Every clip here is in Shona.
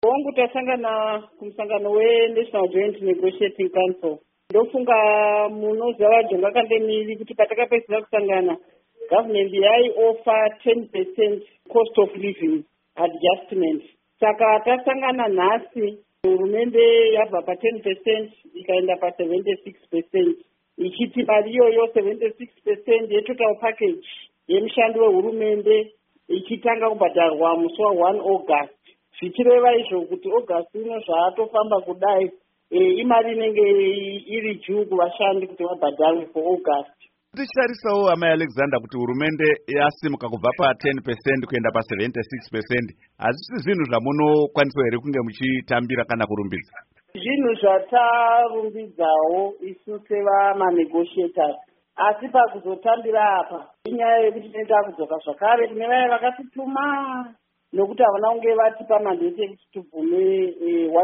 Hongu tasangana kumusangano weNational Joint Negotiating Council. Ndofunga munoziva vaJonga Kandemiri kuti patakapedzera kusangana government yaiofa 10% cost of living adjustment. Saka tasangana nhasi hurumende yabva pa10% ikaenda pa76%. Ichiti mari iyoyo 76% yetotal package yemushando wehurumende ichitanga kubhadharwa musi wa1 August. Zvichireva izvo kuti August ino zvaatofamba kudai imari inenge iri juu kuvashandi kuti vabhadharwe for August. Tichitarisawo amai Alexander kuti hurumende yasimuka kubva pa10% kuenda pa76%. Hazvisi zvinhu zvamunokwanisa here kunge muchitambira kana kurumbidza? Zvinhu zvatarumbidzawo isu sevamanegotiators, asi pakuzotambira apa inyaya yekuti tinenge kudzoka zvakare kune vaya vakatituma nokuti havana kunge vatipa mandate yekuti tibvume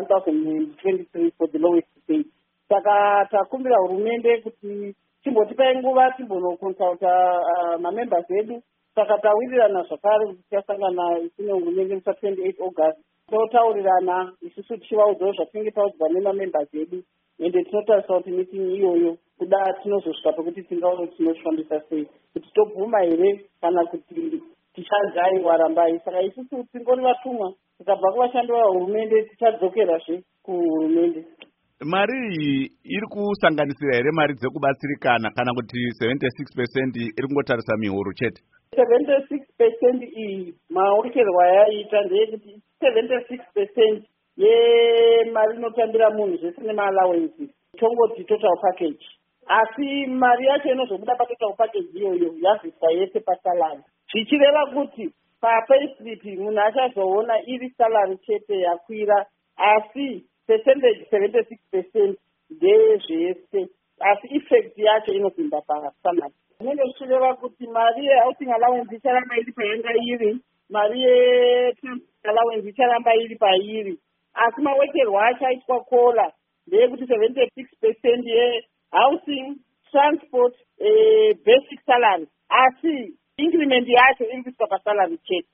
1023 for the lowest pay. Saka takumbira hurumende kuti timbotipai nguva timbonokonsulta mamembers edu. Saka tawirirana zvakare kuti tichasangana isine hurumende musa 28 August totaurirana isusu tichivaudzawo zvatinenge taudzwa nemamembers edu, ende tinotarisa kuti meeting iyoyo kuda tinozosvika pekuti tingaona tinozvifambisa sei, kuti tobvuma here kana kuti tichanzai warambai. Saka isusu tingori vatumwa tikabva kuvashandi vahurumende tichadzokerazve kuhurumende. Mari iyi iri kusanganisira here mari dzekubatsirikana kana kuti 76% iri kungotarisa mihoro chete? 76% iyi maurekerwa yaita ndeyekuti 76% yemari inotambira munhu zvese nemaallowances tongoti total package, asi mari yacho inozobuda patotal package iyoyo yaziswa yese pasalary, zvichireva kuti papayslip munhu achazoona iri salary chete yakwira, asi percentage 76% ndezvese, asi effect yacho inopinda pasalary. Zvinenge zvichireva kuti mari yehousing allowance icharamba iri payanga iri, mari yeallowance icharamba iri pairi, asi mawekerwa achaitwa kola ndeyekuti 76% yehousing, transport, basic salary, asi increment yacho iri kuiswa pasalary chete.